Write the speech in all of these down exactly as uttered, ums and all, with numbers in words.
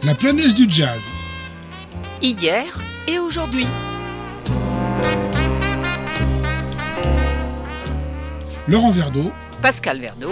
La planète du jazz. Hier et aujourd'hui. Laurent Verdeau. Pascal Verdeau.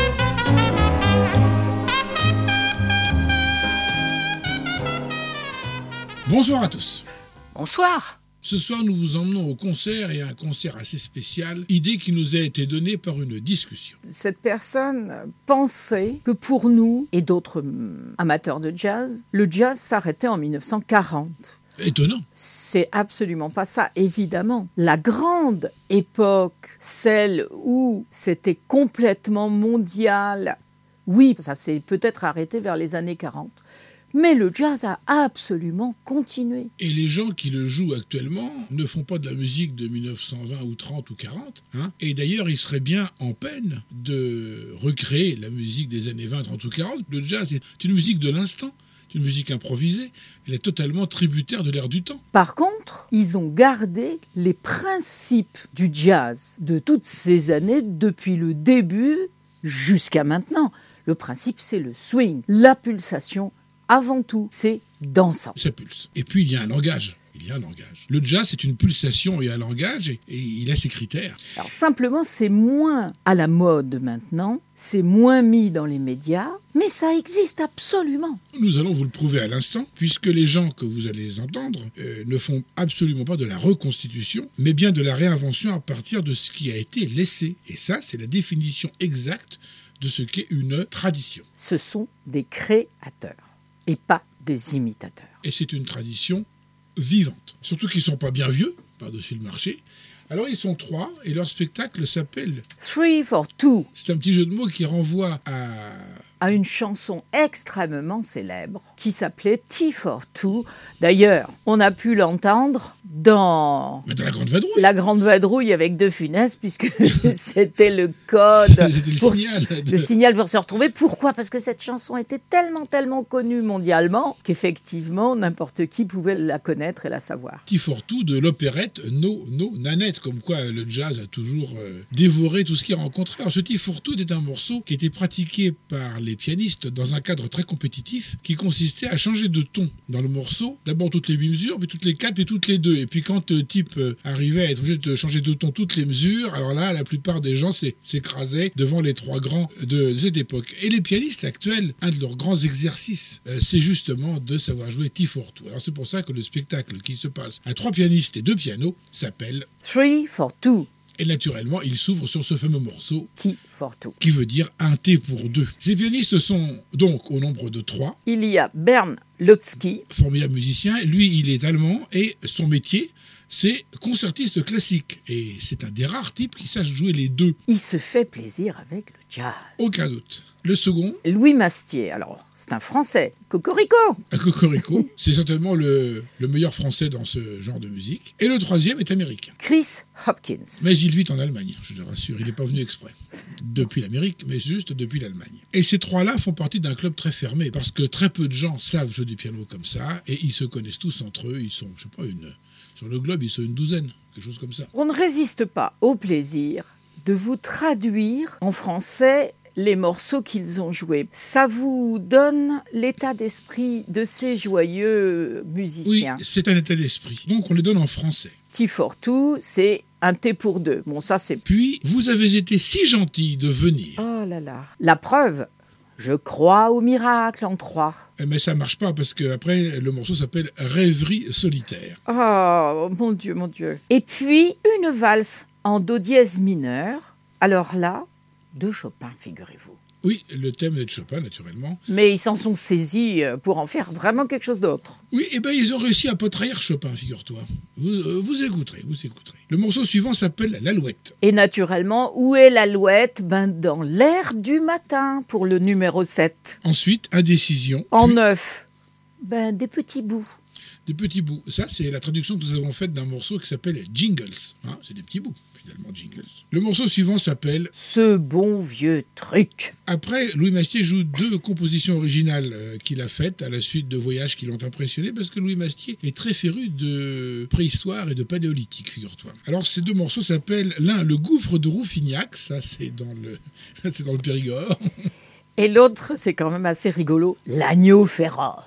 Bonsoir à tous. Bonsoir. Ce soir, nous vous emmenons au concert, et un concert assez spécial, idée qui nous a été donnée par une discussion. Cette personne pensait que pour nous, et d'autres amateurs de jazz, le jazz s'arrêtait en dix-neuf cent quarante. Étonnant. C'est absolument pas ça, évidemment. La grande époque, celle où c'était complètement mondial, oui, ça s'est peut-être arrêté vers les années quarante. Mais le jazz a absolument continué. Et les gens qui le jouent actuellement ne font pas de la musique de dix-neuf cent vingt ou trente ou quarante. Hein. Et d'ailleurs, ils seraient bien en peine de recréer la musique des années vingt, trente ou quarante. Le jazz est une musique de l'instant, une musique improvisée. Elle est totalement tributaire de l'air du temps. Par contre, ils ont gardé les principes du jazz de toutes ces années, depuis le début jusqu'à maintenant. Le principe, c'est le swing, la pulsation. Avant tout, c'est dansant. Ça pulse. Et puis, il y a un langage. Il y a un langage. Le jazz, c'est une pulsation et un langage, et, et il a ses critères. Alors, simplement, c'est moins à la mode maintenant, c'est moins mis dans les médias, mais ça existe absolument. Nous allons vous le prouver à l'instant, puisque les gens que vous allez entendre euh, ne font absolument pas de la reconstitution, mais bien de la réinvention à partir de ce qui a été laissé. Et ça, c'est la définition exacte de ce qu'est une tradition. Ce sont des créateurs. Et pas des imitateurs. Et c'est une tradition vivante. Surtout qu'ils ne sont pas bien vieux, par-dessus le marché. Alors ils sont trois, et leur spectacle s'appelle Three for Two. C'est un petit jeu de mots qui renvoie à... à une chanson extrêmement célèbre qui s'appelait Tea for Two. D'ailleurs, on a pu l'entendre dans... Mais dans La Grande Vadrouille. La Grande Vadrouille avec De Funès, puisque c'était le code. C'était le pour signal. Le signal pour se retrouver. Pourquoi ? Parce que cette chanson était tellement, tellement connue mondialement qu'effectivement, n'importe qui pouvait la connaître et la savoir. Tea for Two de l'opérette No, No, Nanette, comme quoi le jazz a toujours euh, dévoré tout ce qu'il rencontrait. Alors ce Tea for Two est un morceau qui était pratiqué par les pianistes dans un cadre très compétitif qui consistait à changer de ton dans le morceau. D'abord toutes les huit mesures, puis toutes les quatre, puis toutes les deux. Et puis quand le type euh, arrivait à être obligé de changer de ton toutes les mesures, alors là, la plupart des gens s'écrasaient devant les trois grands de, de cette époque. Et les pianistes actuels, un de leurs grands exercices, euh, c'est justement de savoir jouer Tea for Two. Alors c'est pour ça que le spectacle qui se passe à trois pianistes et deux pianos s'appelle Three for Two. Et naturellement, il s'ouvre sur ce fameux morceau Tea for Two, qui veut dire un thé pour deux. Ces pianistes sont donc au nombre de trois. Il y a Bernd Lutzky, formidable musicien. Lui, il est allemand et son métier, c'est concertiste classique. Et c'est un des rares types qui sache jouer les deux. Il se fait plaisir avec le jazz. Aucun doute. Le second, Louis Mastier, alors c'est un Français, Cocorico. à Cocorico, c'est certainement le, le meilleur Français dans ce genre de musique. Et le troisième est américain. Chris Hopkins. Mais il vit en Allemagne, je te rassure. Il n'est pas venu exprès. Depuis l'Amérique, mais juste depuis l'Allemagne. Et ces trois-là font partie d'un club très fermé, parce que très peu de gens savent jouer du piano comme ça, et ils se connaissent tous entre eux. Ils sont, je sais pas, une, sur le globe, ils sont une douzaine, quelque chose comme ça. On ne résiste pas au plaisir de vous traduire en français les morceaux qu'ils ont joués. Ça vous donne l'état d'esprit de ces joyeux musiciens. Oui, c'est un état d'esprit. Donc on les donne en français. Tea for Two, c'est un thé pour deux. Bon, ça c'est... Puis, vous avez été si gentil de venir. Oh là là. La preuve, je crois au miracle en trois. Mais ça marche pas, parce qu'après, le morceau s'appelle Rêverie solitaire. Oh, mon Dieu, mon Dieu. Et puis, une valse en do dièse mineur. Alors là, de Chopin, figurez-vous. Oui, le thème est de Chopin, naturellement. Mais ils s'en sont saisis pour en faire vraiment quelque chose d'autre. Oui, et bien ils ont réussi à pas trahir Chopin, figure-toi. Vous, euh, vous écouterez, vous écouterez. Le morceau suivant s'appelle L'Alouette. Et naturellement, où est l'Alouette ? Ben, dans l'air du matin, pour le numéro sept. Ensuite, Indécision. En puis, neuf, ben, des petits bouts. Des petits bouts. Ça, c'est la traduction que nous avons faite d'un morceau qui s'appelle Jingles. Hein, c'est des petits bouts, finalement, Jingles. Le morceau suivant s'appelle Ce bon vieux truc. Après, Louis Mastier joue deux compositions originales euh, qu'il a faites à la suite de voyages qui l'ont impressionné, parce que Louis Mastier est très féru de préhistoire et de paléolithique, figure-toi. Alors, ces deux morceaux s'appellent, l'un, Le Gouffre de Rouffignac, ça c'est dans le, c'est dans le Périgord. Et l'autre, c'est quand même assez rigolo, L'agneau féroce.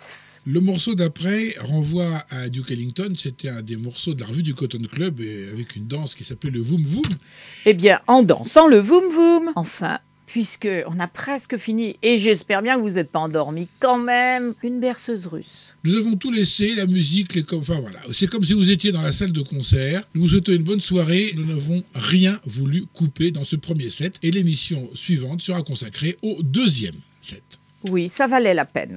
Le morceau d'après renvoie à Duke Ellington. C'était un des morceaux de la revue du Cotton Club et avec une danse qui s'appelait le Voom Voom. Eh bien, en dansant le Voom Voom. Enfin, puisqu'on a presque fini, et j'espère bien que vous n'êtes pas endormis quand même, une berceuse russe. Nous avons tout laissé, la musique, les... enfin voilà. C'est comme si vous étiez dans la salle de concert. Nous vous souhaitons une bonne soirée. Nous n'avons rien voulu couper dans ce premier set. Et l'émission suivante sera consacrée au deuxième set. Oui, ça valait la peine.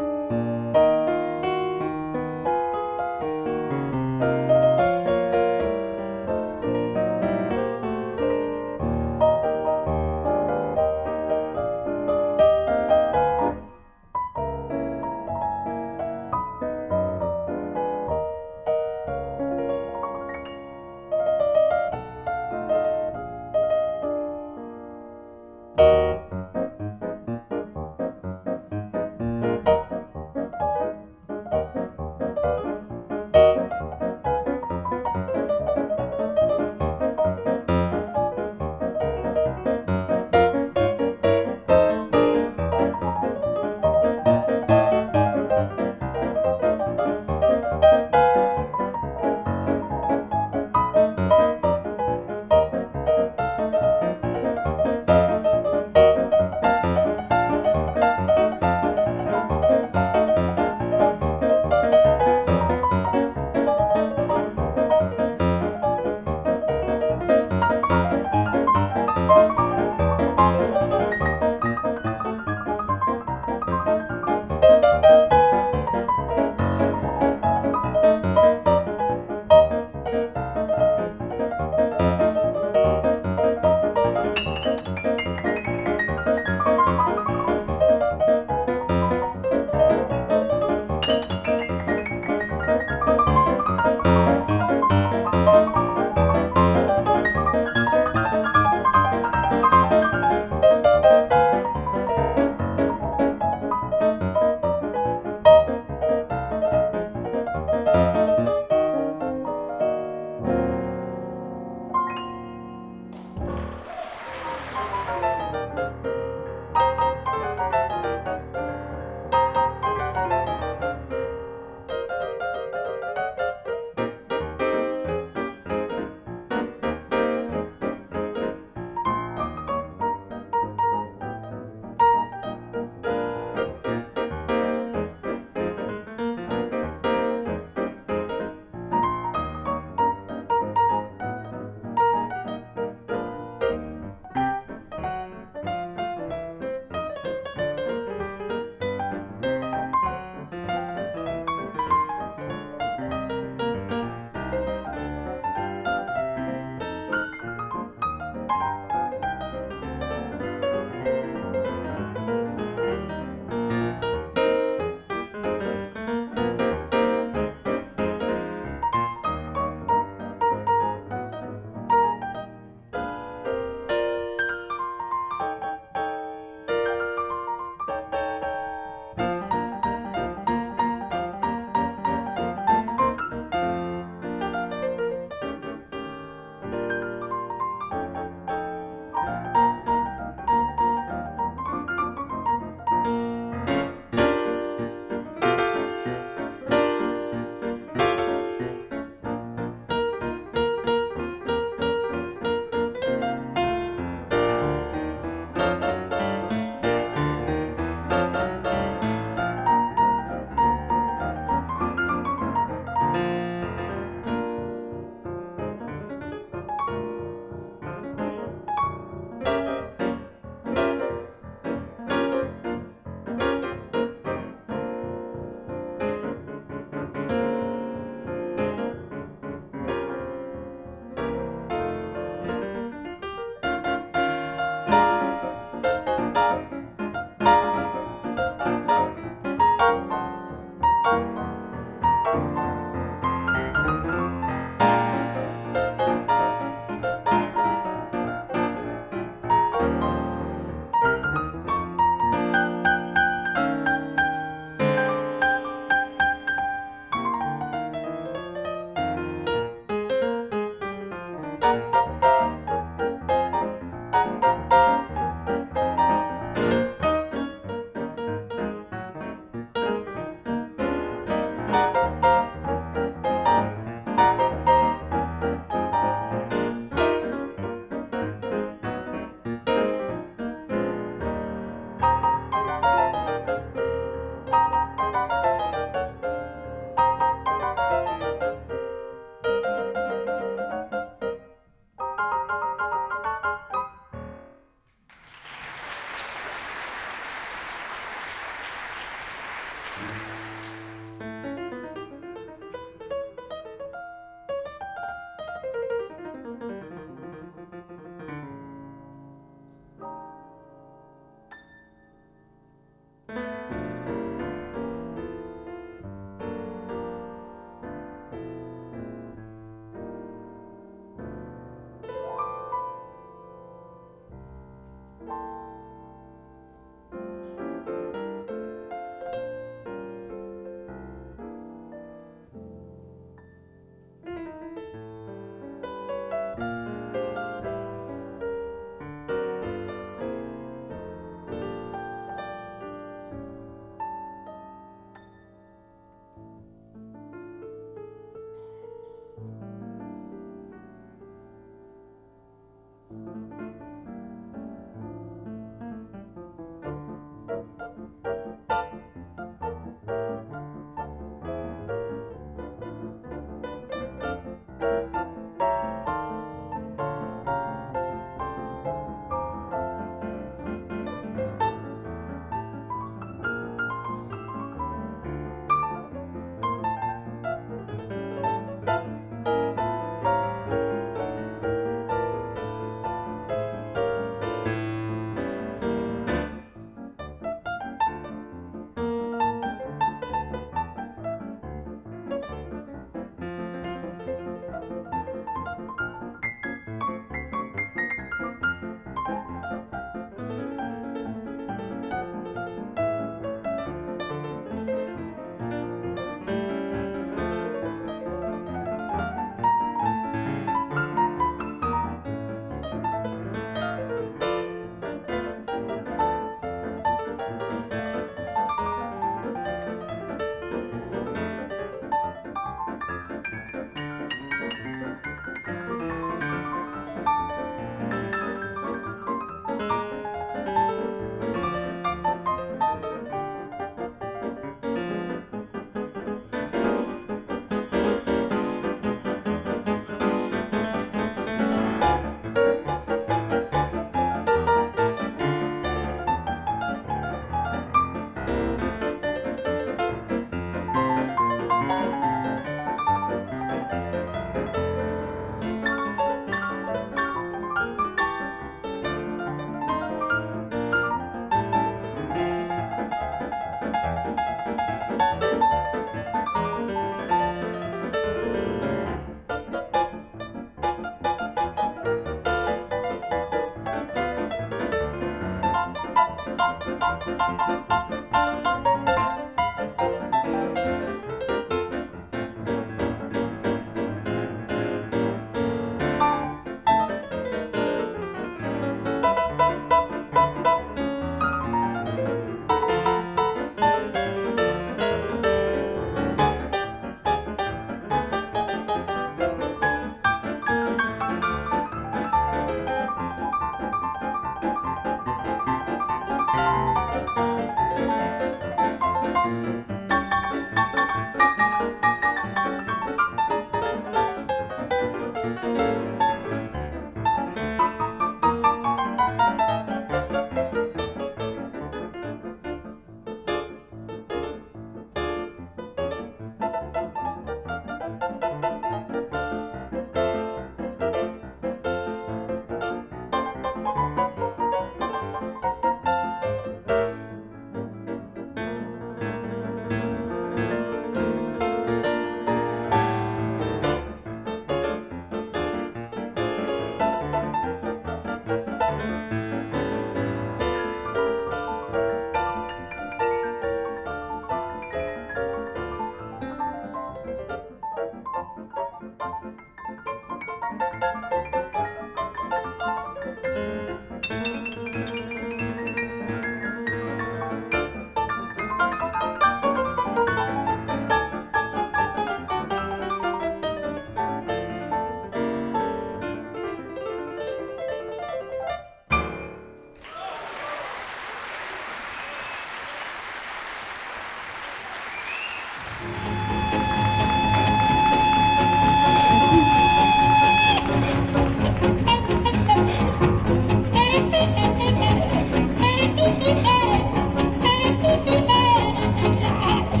Thank you.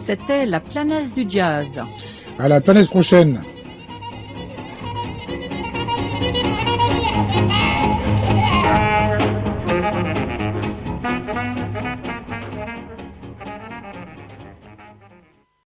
C'était la planète du jazz. À la planète prochaine.